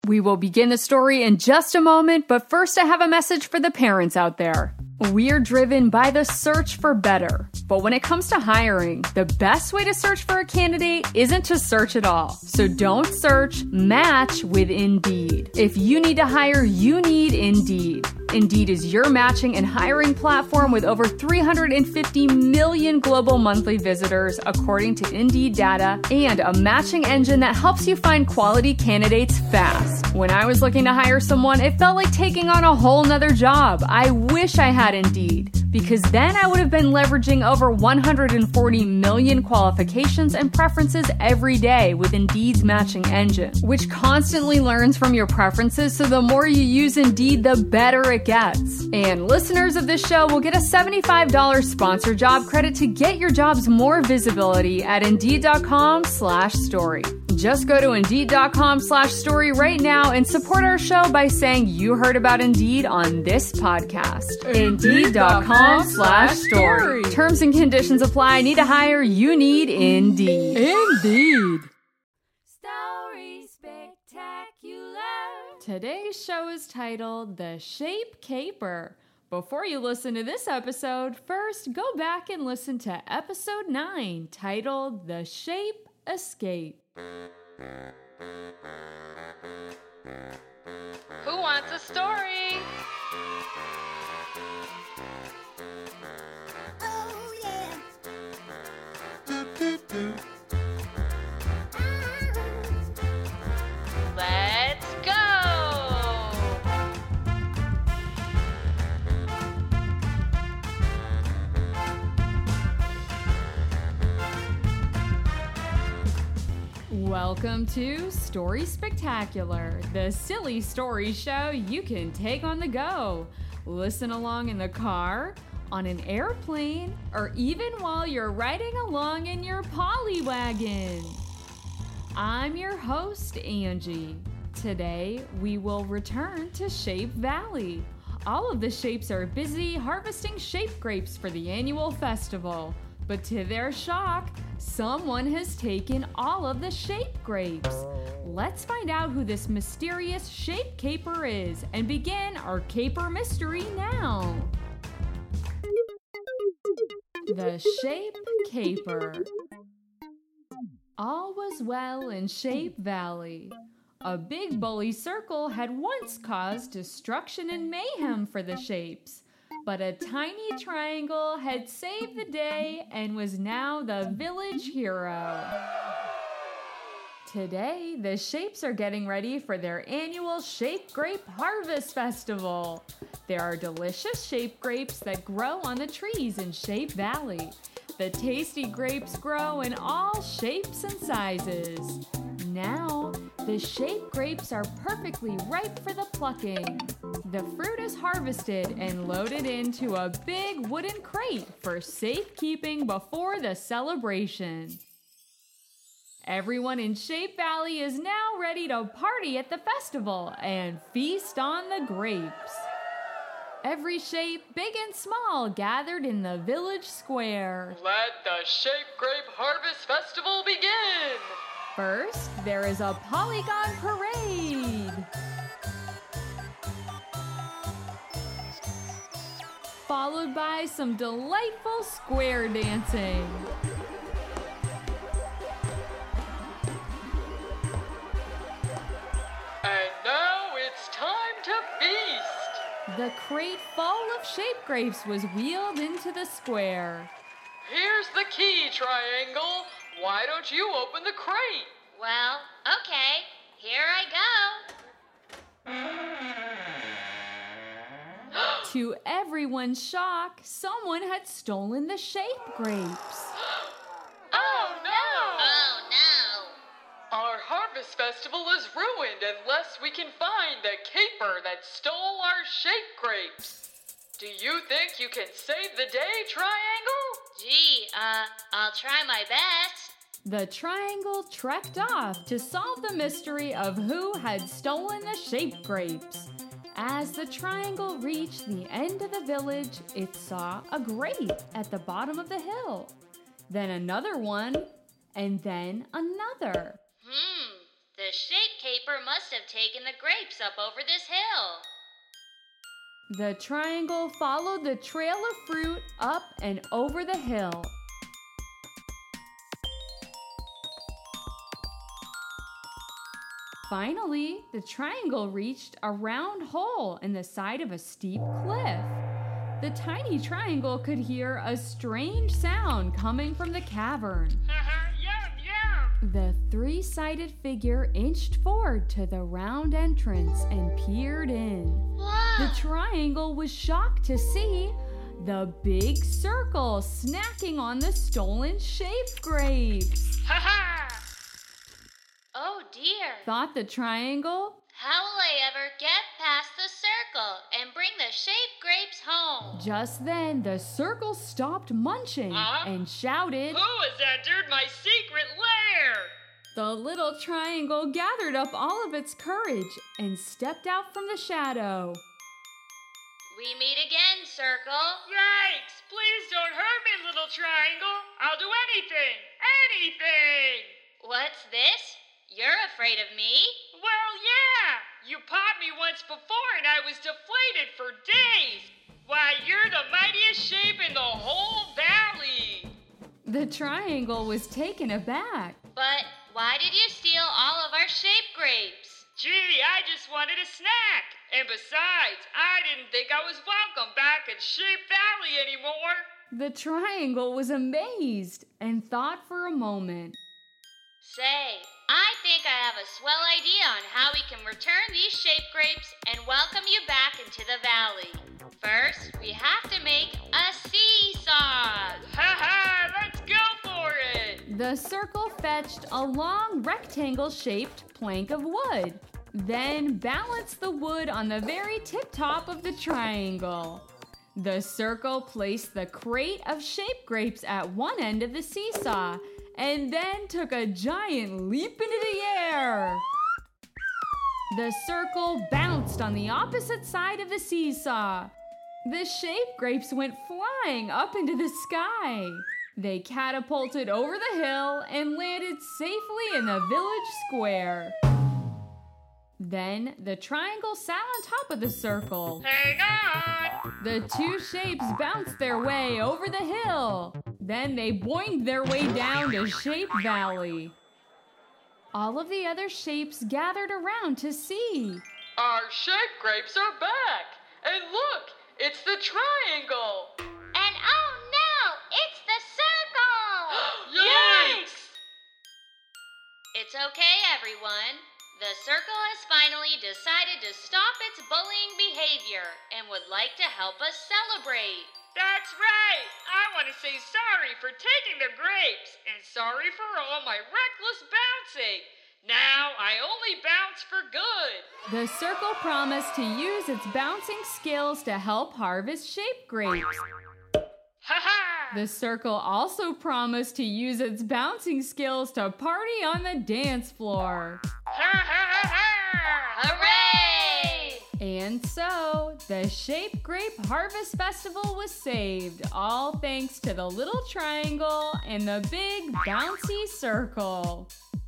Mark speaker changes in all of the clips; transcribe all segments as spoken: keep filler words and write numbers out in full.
Speaker 1: We will begin the story in just a moment, but first I have a message for the parents out there. We're driven by the search for better. But when it comes to hiring, the best way to search for a candidate isn't to search at all. So don't search, match with Indeed. If you need to hire, you need Indeed. Indeed is your matching and hiring platform with over three hundred fifty million global monthly visitors, according to Indeed data, and a matching engine that helps you find quality candidates fast. When I was looking to hire someone, it felt like taking on a whole nother job. I wish I had Indeed, because then I would have been leveraging over one hundred forty million qualifications and preferences every day with Indeed's matching engine, which constantly learns from your preferences, so the more you use Indeed, the better it gets. And listeners of this show will get a seventy-five dollars sponsor job credit to get your jobs more visibility at Indeed.com slash story. Just go to Indeed.com slash story right now and support our show by saying you heard about Indeed on this podcast. Indeed.com slash story. Terms and conditions apply. Need to hire? You need Indeed.
Speaker 2: Indeed.
Speaker 1: Story Spectacular. Today's show is titled The Shape Caper. Before you listen to this episode, first go back and listen to episode nine, titled The Shape Escape.
Speaker 3: Who wants a story?
Speaker 4: Oh yeah.
Speaker 3: Let's go!
Speaker 1: Welcome to Story Spectacular, the silly story show you can take on the go. Listen along in the car, on an airplane, or even while you're riding along in your Polywagon. I'm your host, Angie. Today, we will return to Shape Valley. All of the Shapes are busy harvesting shape grapes for the annual festival. But to their shock, someone has taken all of the shape grapes. Let's find out who this mysterious shape caper is and begin our caper mystery now. The Shape Caper. All was well in Shape Valley. A big bully circle had once caused destruction and mayhem for the Shapes. But a tiny triangle had saved the day and was now the village hero. Today, the Shapes are getting ready for their annual Shape Grape Harvest Festival. There are delicious shape grapes that grow on the trees in Shape Valley. The tasty grapes grow in all shapes and sizes. Now, the shape grapes are perfectly ripe for the plucking. The fruit is harvested and loaded into a big wooden crate for safekeeping before the celebration. Everyone in Shape Valley is now ready to party at the festival and feast on the grapes. Every shape, big and small, gathered in the village square.
Speaker 3: Let the Shape Grape Harvest Festival begin!
Speaker 1: First, there is a polygon parade. Followed by some delightful square dancing.
Speaker 3: And now it's time to feast!
Speaker 1: The crate full of shape grapes was wheeled into the square.
Speaker 3: Here's the key, Triangle. Why don't you open the crate?
Speaker 4: Well, okay. Here I go.
Speaker 1: To everyone's shock, someone had stolen the shape grapes.
Speaker 3: Oh no!
Speaker 4: Oh no.
Speaker 3: Our harvest festival is ruined unless we can find the caper that stole our shape grapes. Do you think you can save the day, Triangle?
Speaker 4: Gee, uh, I'll try my best.
Speaker 1: The triangle trekked off to solve the mystery of who had stolen the shape grapes. As the triangle reached the end of the village, it saw a grape at the bottom of the hill. Then another one, and then another.
Speaker 4: Hmm, the The shape caper must have taken the grapes up over this hill.
Speaker 1: The triangle followed the trail of fruit up and over the hill. Finally, the triangle reached a round hole in the side of a steep cliff. The tiny triangle could hear a strange sound coming from the cavern.
Speaker 3: Yum, yum!
Speaker 1: The three-sided figure inched forward to the round entrance and peered in.
Speaker 4: Whoa!
Speaker 1: The triangle was shocked to see the big circle snacking on the stolen shape grapes.
Speaker 3: Ha ha!
Speaker 4: Oh dear.
Speaker 1: Thought the triangle.
Speaker 4: How will I ever get past the circle and bring the shape grapes home?
Speaker 1: Just then, the circle stopped munching
Speaker 3: Huh?
Speaker 1: and shouted.
Speaker 3: Who has entered my secret lair?
Speaker 1: The little triangle gathered up all of its courage and stepped out from the shadow.
Speaker 4: We meet again, circle.
Speaker 3: Yikes! Please don't hurt me, little triangle. I'll do anything. Anything!
Speaker 4: What's this? You're afraid of me?
Speaker 3: Well, yeah! You popped me once before and I was deflated for days! Why, you're the mightiest shape in the whole valley!
Speaker 1: The triangle was taken aback.
Speaker 4: But why did you steal all of our shape grapes?
Speaker 3: Gee, I just wanted a snack! And besides, I didn't think I was welcome back at Shape Valley anymore!
Speaker 1: The triangle was amazed and thought for a moment.
Speaker 4: Say, I think I have a swell idea on how we can return these shape grapes and welcome you back into the valley. First, we have to make a seesaw.
Speaker 3: Ha ha! Let's go for it!
Speaker 1: The circle fetched a long rectangle-shaped plank of wood, then balanced the wood on the very tip-top of the triangle. The circle placed the crate of shape grapes at one end of the seesaw, and then took a giant leap into the air. The circle bounced on the opposite side of the seesaw. The shape grapes went flying up into the sky. They catapulted over the hill and landed safely in the village square. Then the triangle sat on top of the circle.
Speaker 3: Hang on!
Speaker 1: The two shapes bounced their way over the hill. Then they boinged their way down to Shape Valley. All of the other shapes gathered around to see.
Speaker 3: Our shape grapes are back! And look, it's the triangle!
Speaker 4: And oh no, it's the circle!
Speaker 3: Yikes!
Speaker 4: It's okay, everyone. The circle has finally decided to stop its bullying behavior and would like to help us celebrate.
Speaker 3: That's right! I want to say sorry for taking the grapes, and sorry for all my reckless bouncing. Now I only bounce for good.
Speaker 1: The circle promised to use its bouncing skills to help harvest shape grapes.
Speaker 3: Ha ha!
Speaker 1: The circle also promised to use its bouncing skills to party on the dance floor.
Speaker 3: Ha ha ha!
Speaker 4: Hooray!
Speaker 1: And so, the Shape Grape Harvest Festival was saved, all thanks to the little triangle and the big bouncy circle.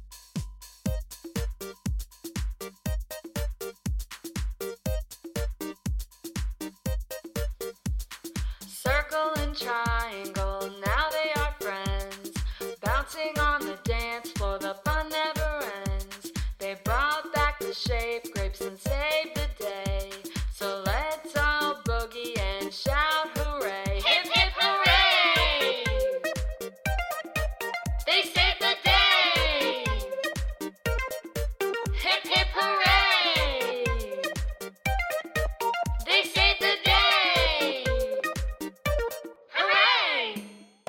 Speaker 2: Circle and triangle, now they are friends, bouncing on the dance floor, the fun never ends. They brought back the shape grapes and saved the day, so let's all boogie and shout hooray.
Speaker 4: Hip, hip, hooray!
Speaker 2: They saved the day! Hip hip hooray! They saved the day! Hooray!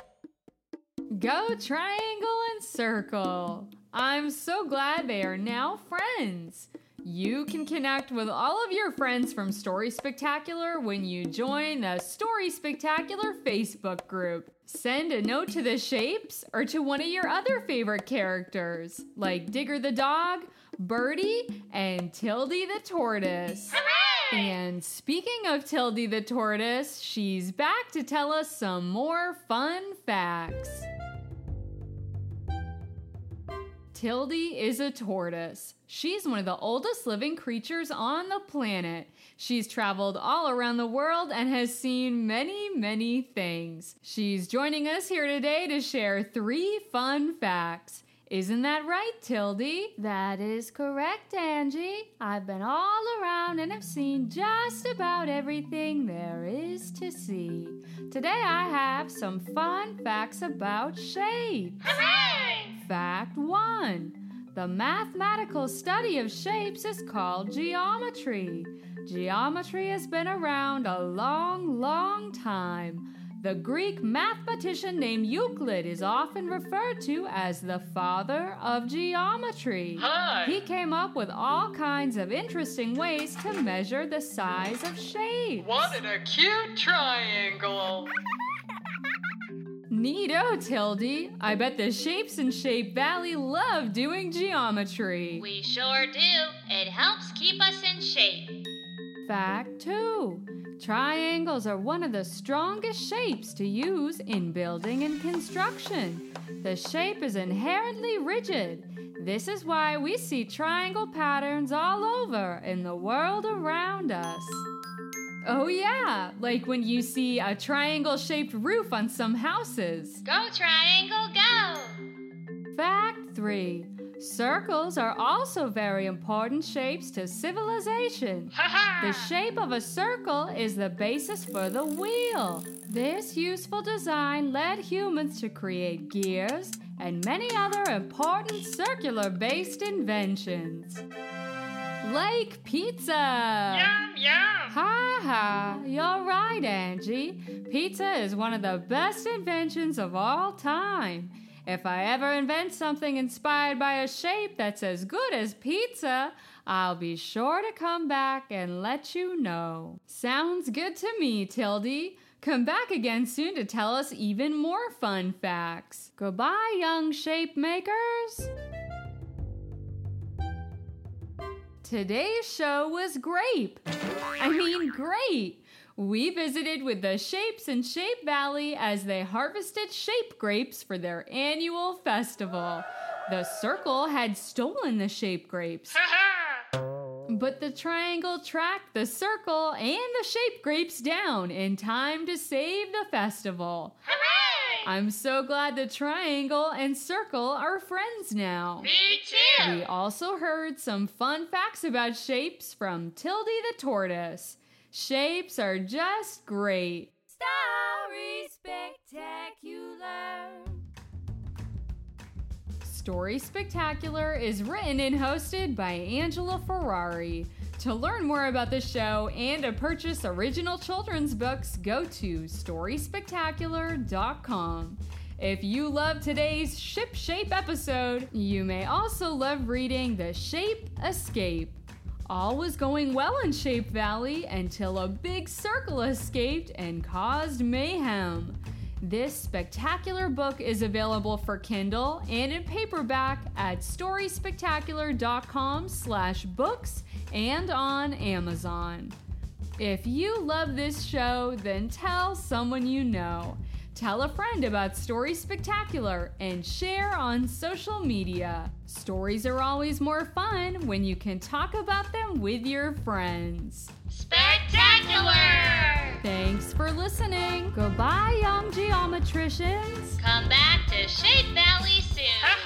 Speaker 1: Go Triangle and Circle! I'm so glad they are now friends. You can connect with all of your friends from Story Spectacular when you join the Story Spectacular Facebook group. Send a note to the shapes or to one of your other favorite characters, like Digger the dog, Birdie, and Tildy the tortoise.
Speaker 4: Hooray!
Speaker 1: And speaking of Tildy the tortoise, she's back to tell us some more fun facts. Tildy is a tortoise. She's one of the oldest living creatures on the planet. She's traveled all around the world and has seen many, many things. She's joining us here today to share three fun facts. Isn't that right, Tildy?
Speaker 5: That is correct, Angie. I've been all around and have seen just about everything there is to see. Today I have some fun facts about shapes.
Speaker 4: Hooray!
Speaker 5: Fact one. The mathematical study of shapes is called geometry. Geometry has been around a long, long time. The Greek mathematician named Euclid is often referred to as the father of geometry.
Speaker 3: Hi.
Speaker 5: He came up with all kinds of interesting ways to measure the size of shapes.
Speaker 3: What an acute triangle!
Speaker 1: Neato, Tildy. I bet the Shapes in Shape Valley love doing geometry.
Speaker 4: We sure do. It helps keep us in shape.
Speaker 5: Fact two. Triangles are one of the strongest shapes to use in building and construction. The shape is inherently rigid. This is why we see triangle patterns all over in the world around us.
Speaker 1: Oh yeah, like when you see a triangle-shaped roof on some houses.
Speaker 4: Go, triangle, go!
Speaker 5: Fact three. Circles are also very important shapes to civilization. The shape of a circle is the basis for the wheel. This useful design led humans to create gears and many other important circular-based inventions.
Speaker 1: Like pizza!
Speaker 3: Yum, yum!
Speaker 5: Ha ha, you're right, Angie. Pizza is one of the best inventions of all time. If I ever invent something inspired by a shape that's as good as pizza, I'll be sure to come back and let you know.
Speaker 1: Sounds good to me, Tildy. Come back again soon to tell us even more fun facts.
Speaker 5: Goodbye, young shape makers.
Speaker 1: Today's show was grape. I mean, great. We visited with the Shapes in Shape Valley as they harvested shape grapes for their annual festival. The circle had stolen the shape grapes. But the triangle tracked the circle and the shape grapes down in time to save the festival.
Speaker 4: Hooray!
Speaker 1: I'm so glad the triangle and circle are friends now.
Speaker 4: Me too!
Speaker 1: We also heard some fun facts about shapes from Tildy the tortoise. Shapes are just great.
Speaker 5: Story Spectacular.
Speaker 1: Story Spectacular is written and hosted by Angela Ferrari. To learn more about the show and to purchase original children's books, go to story spectacular dot com. If you love today's Ship Shape episode, you may also love reading The Shape Escape. All was going well in Shape Valley until a big circle escaped and caused mayhem. This spectacular book is available for Kindle and in paperback at story spectacular dot com slash books and on Amazon. If you love this show, then tell someone you know. Tell a friend about Story Spectacular and share on social media. Stories are always more fun when you can talk about them with your friends.
Speaker 4: Spectacular!
Speaker 1: Thanks for listening.
Speaker 5: Goodbye, young geometricians.
Speaker 4: Come back to Shape Valley soon.